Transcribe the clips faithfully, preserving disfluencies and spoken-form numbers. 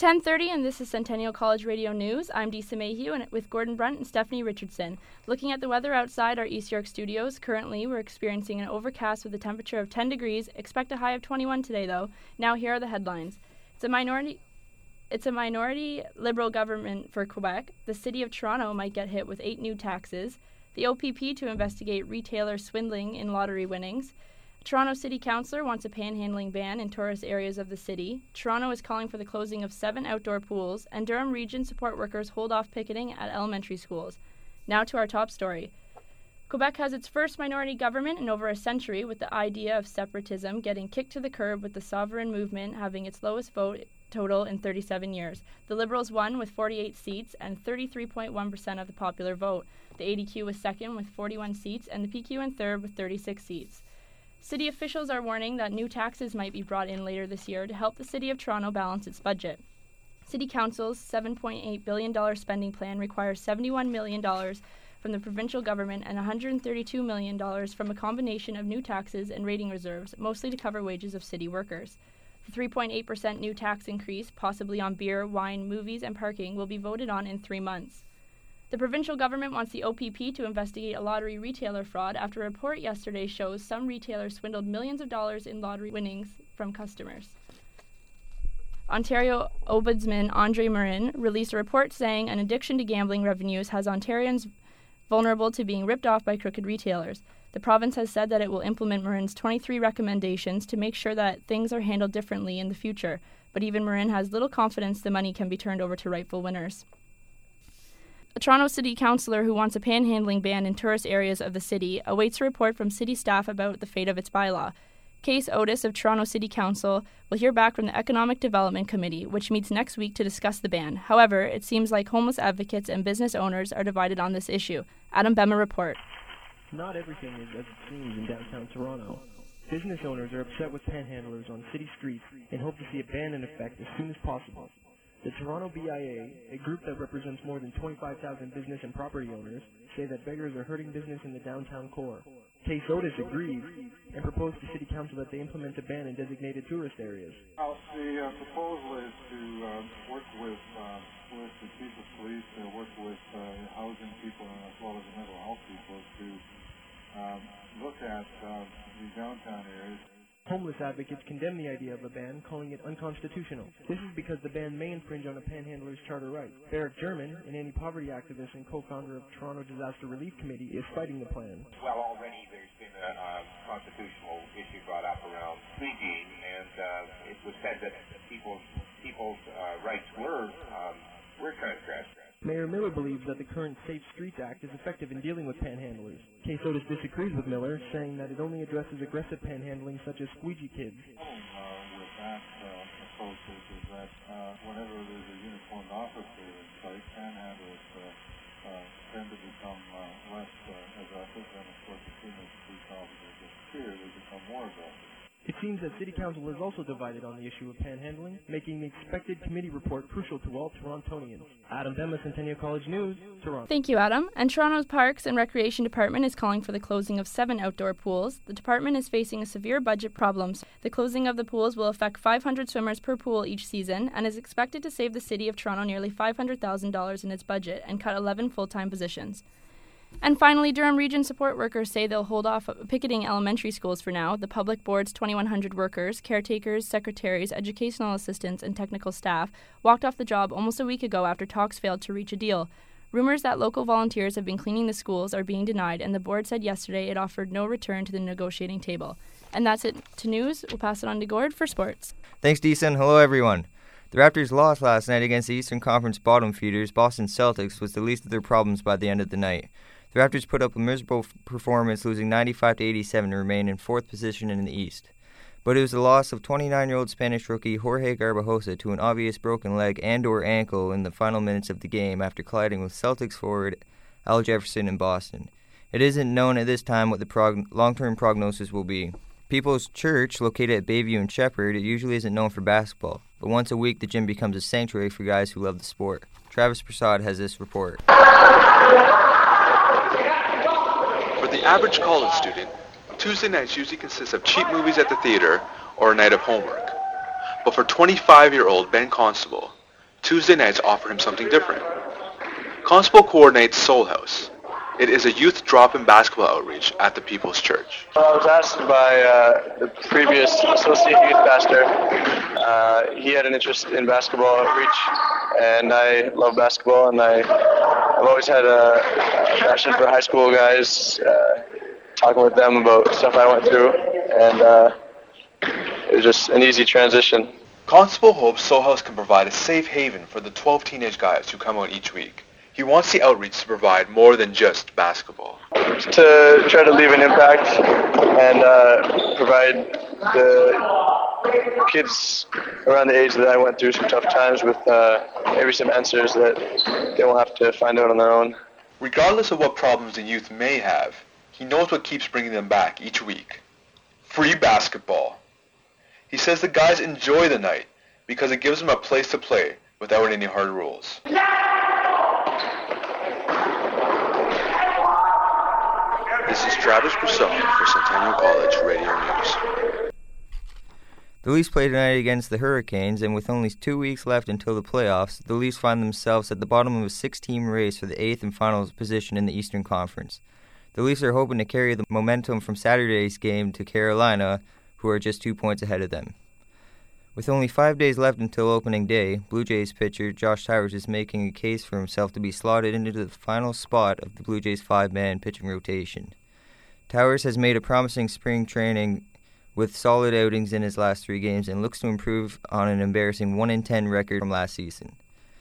ten thirty, and this is Centennial College Radio News. I'm Disa Mayhew and with Gordon Brunt and Stephanie Richardson. Looking at the weather outside our East York studios, currently we're experiencing an overcast with a temperature of ten degrees. Expect a high of twenty-one today, though. Now here are the headlines. It's a minority... It's a minority Liberal government for Quebec. The City of Toronto might get hit with eight new taxes. The O P P to investigate retailer swindling in lottery winnings. Toronto City Councillor wants a panhandling ban in tourist areas of the city. Toronto is calling for the closing of seven outdoor pools. And Durham Region support workers hold off picketing at elementary schools. Now to our top story. Quebec has its first minority government in over a century, with the idea of separatism getting kicked to the curb, with the Sovereign Movement having its lowest vote total in thirty-seven years. The Liberals won with forty-eight seats and thirty-three point one percent of the popular vote. The A D Q was second with forty-one seats and the P Q in third with thirty-six seats. City officials are warning that new taxes might be brought in later this year to help the City of Toronto balance its budget. City Council's seven point eight billion dollars spending plan requires seventy-one million dollars from the provincial government and one hundred thirty-two million dollars from a combination of new taxes and rating reserves, mostly to cover wages of city workers. The three point eight percent new tax increase, possibly on beer, wine, movies, and parking, will be voted on in three months. The provincial government wants the O P P to investigate a lottery retailer fraud after a report yesterday shows some retailers swindled millions of dollars in lottery winnings from customers. Ontario Ombudsman Andre Marin released a report saying an addiction to gambling revenues has Ontarians vulnerable to being ripped off by crooked retailers. The province has said that it will implement Marin's twenty-three recommendations to make sure that things are handled differently in the future, but even Marin has little confidence the money can be turned over to rightful winners. A Toronto City Councillor who wants a panhandling ban in tourist areas of the city awaits a report from city staff about the fate of its bylaw. Case Otis of Toronto City Council will hear back from the Economic Development Committee, which meets next week to discuss the ban. However, it seems like homeless advocates and business owners are divided on this issue. Adam Bema report. Not everything is as it seems in downtown Toronto. Business owners are upset with panhandlers on city streets and hope to see a ban in effect as soon as possible. The Toronto B I A, a group that represents more than twenty-five thousand business and property owners, say that beggars are hurting business in the downtown core. Case Otis agrees and proposed to City Council that they implement a ban in designated tourist areas. Well, the uh, proposal is to uh, work with uh, with the chief of police, to work with uh, housing people as well as the mental health people to um, look at uh, the downtown areas. Homeless advocates condemn the idea of a ban, calling it unconstitutional. This is because the ban may infringe on a panhandler's charter rights. Barrett German, an anti-poverty activist and co-founder of Toronto Disaster Relief Committee, is fighting the plan. Well, already there's been a uh, constitutional issue brought up around speaking, and uh, it was said that people's, people's uh, rights were, um, were transgressed. Mayor Miller believes that the current Safe Streets Act is effective in dealing with panhandlers. Case Otis disagrees with Miller, saying that it only addresses aggressive panhandling such as squeegee kids. The problem uh, with that uh, approach is, is that uh, whenever there's a uniformed officer in sight, panhandlers uh, uh, tend to become uh, less uh, aggressive, and of course as soon as police officers disappear, they become more aggressive. It seems that City Council is also divided on the issue of panhandling, making the expected committee report crucial to all Torontonians. Adam Bema, Centennial College News, Toronto. Thank you, Adam. And Toronto's Parks and Recreation Department is calling for the closing of seven outdoor pools. The department is facing a severe budget problems. The closing of the pools will affect five hundred swimmers per pool each season and is expected to save the City of Toronto nearly five hundred thousand dollars in its budget and cut eleven full-time positions. And finally, Durham Region support workers say they'll hold off picketing elementary schools for now. The public board's twenty-one hundred workers, caretakers, secretaries, educational assistants, and technical staff walked off the job almost a week ago after talks failed to reach a deal. Rumors that local volunteers have been cleaning the schools are being denied, and the board said yesterday it offered no return to the negotiating table. And that's it to news. We'll pass it on to Gord for sports. Thanks, Deason. Hello, everyone. The Raptors lost last night against the Eastern Conference bottom feeders. Boston Celtics was the least of their problems by the end of the night. The Raptors put up a miserable f- performance, losing ninety-five to eighty-seven to remain in fourth position in the East. But it was the loss of twenty-nine-year-old Spanish rookie Jorge Garbajosa to an obvious broken leg and or ankle in the final minutes of the game after colliding with Celtics forward Al Jefferson in Boston. It isn't known at this time what the prog- long-term prognosis will be. People's Church, located at Bayview and Shepherd, it usually isn't known for basketball, but once a week the gym becomes a sanctuary for guys who love the sport. Travis Prasad has this report. For the average college student, Tuesday nights usually consist of cheap movies at the theater or a night of homework. But for twenty-five-year-old Ben Constable, Tuesday nights offer him something different. Constable coordinates Soul House. It is a youth drop-in basketball outreach at the People's Church. I was asked by uh, the previous associate youth pastor. Uh, he had an interest in basketball outreach, and I love basketball, and I, I've always had a, a passion for high school guys, uh, talking with them about stuff I went through, and uh, it was just an easy transition. Constable hopes Soul House can provide a safe haven for the twelve teenage guys who come out each week. He wants the outreach to provide more than just basketball. To try to leave an impact and uh, provide the kids around the age that I went through some tough times with uh, maybe some answers that they won't have to find out on their own. Regardless of what problems the youth may have, he knows what keeps bringing them back each week. Free basketball. He says the guys enjoy the night because it gives them a place to play without any hard rules. This is Travis Broussard for Centennial College Radio News. The Leafs play tonight against the Hurricanes, and with only two weeks left until the playoffs, the Leafs find themselves at the bottom of a six-team race for the eighth and final position in the Eastern Conference. The Leafs are hoping to carry the momentum from Saturday's game to Carolina, who are just two points ahead of them. With only five days left until opening day, Blue Jays pitcher Josh Towers is making a case for himself to be slotted into the final spot of the Blue Jays' five-man pitching rotation. Towers has made a promising spring training with solid outings in his last three games and looks to improve on an embarrassing one in ten record from last season.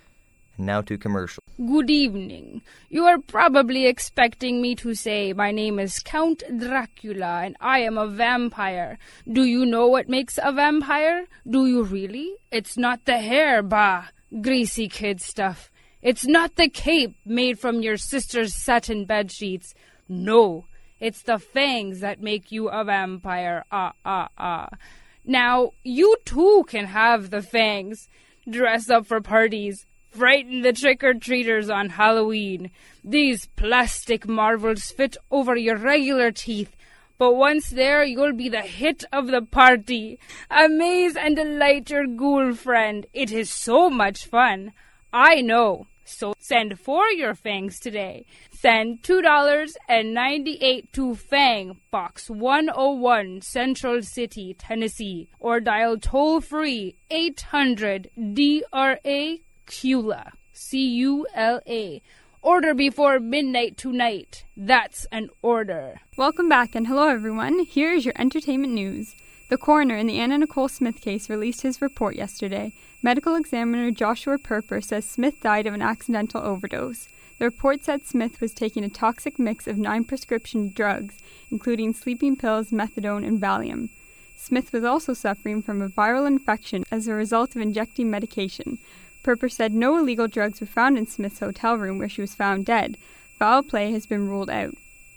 And now to commercial. Good evening. You are probably expecting me to say my name is Count Dracula and I am a vampire. Do you know what makes a vampire? Do you really? It's not the hair, bah, greasy kid stuff. It's not the cape made from your sister's satin bedsheets. No, it's the fangs that make you a vampire. Ah, ah, ah. Now, you too can have the fangs. Dress up for parties. Frighten the trick-or-treaters on Halloween. These plastic marvels fit over your regular teeth, but once there, you'll be the hit of the party. Amaze and delight your ghoul friend. It is so much fun. I know. So send for your fangs today. Send two dollars and ninety-eight cents to Fang, Box one oh one, Central City, Tennessee, or dial toll-free eight hundred D R A C U L A, C U L A. Order before midnight tonight. That's an order. Welcome back and hello everyone. Here is your entertainment news. The coroner in the Anna Nicole Smith case released his report yesterday. Medical examiner Joshua Perper says Smith died of an accidental overdose. The report said Smith was taking a toxic mix of nine prescription drugs, including sleeping pills, methadone, and Valium. Smith was also suffering from a viral infection as a result of injecting medication. Perper said no illegal drugs were found in Smith's hotel room where she was found dead. Foul play has been ruled out.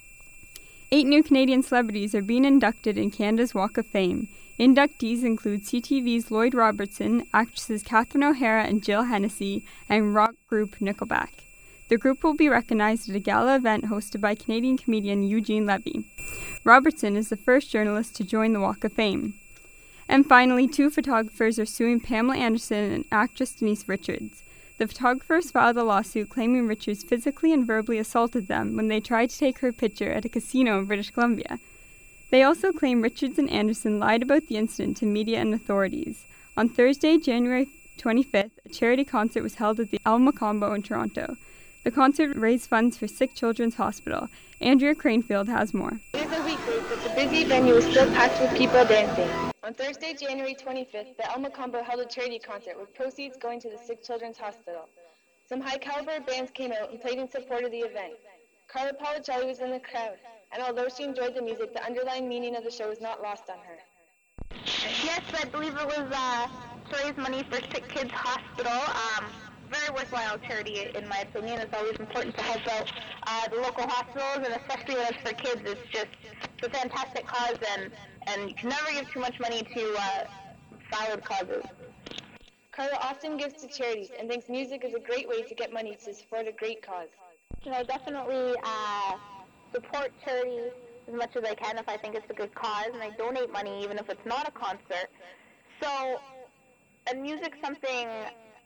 Eight new Canadian celebrities are being inducted in Canada's Walk of Fame. Inductees include C T V's Lloyd Robertson, actresses Catherine O'Hara and Jill Hennessy, and rock group Nickelback. The group will be recognized at a gala event hosted by Canadian comedian Eugene Levy. Robertson is the first journalist to join the Walk of Fame. And finally, two photographers are suing Pamela Anderson and actress Denise Richards. The photographers filed a lawsuit claiming Richards physically and verbally assaulted them when they tried to take her picture at a casino in British Columbia. They also claim Richards and Anderson lied about the incident to media and authorities. On Thursday, January twenty-fifth, a charity concert was held at the El Macombo in Toronto. The concert raised funds for Sick Children's Hospital. Andrea Cranefield has more. It is a weekday, but the busy venue was still packed with people dancing. On Thursday, January twenty-fifth, the El Macombo held a charity concert with proceeds going to the Sick Children's Hospital. Some high-caliber bands came out and played in support of the event. Carla Policelli was in the crowd, and although she enjoyed the music, the underlying meaning of the show was not lost on her. Yes, I believe it was uh, to raise money for Sick Kids Hospital. Um, very worthwhile charity, in my opinion. It's always important to help out uh, the local hospitals, and especially when it's for kids. It's just it's a fantastic cause, and, and you can never give too much money to uh, valid causes. Carla often gives to charities and thinks music is a great way to get money to support a great cause. You know, definitely uh, support charities as much as I can if I think it's a good cause, and I donate money even if it's not a concert. So, and music's something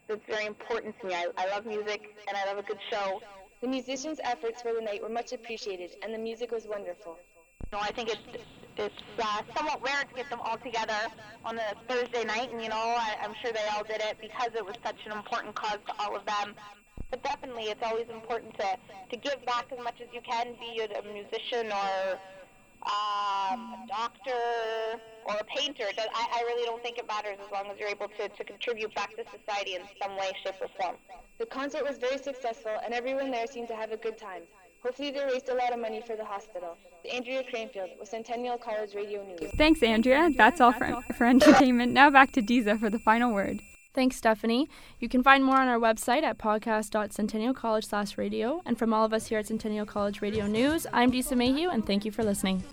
that's very important to me. I, I love music, and I love a good show. The musicians' efforts for the night were much appreciated, and the music was wonderful. You know, I think it's it's uh, somewhat rare to get them all together on a Thursday night, and you know, I, I'm sure they all did it because it was such an important cause to all of them. But definitely, it's always important to, to give back as much as you can, be it a musician or um, a doctor or a painter. I, I really don't think it matters as long as you're able to, to contribute back to society in some way, shape, or form. The concert was very successful, and everyone there seemed to have a good time. Hopefully they raised a lot of money for the hospital. Andrea Cranfield with Centennial College Radio News. Thanks, Andrea. That's all for, for entertainment. Now back to Diza for the final word. Thanks, Stephanie. You can find more on our website at podcast dot centennial college slash radio. And from all of us here at Centennial College Radio News, I'm Disa Mayhew, and thank you for listening.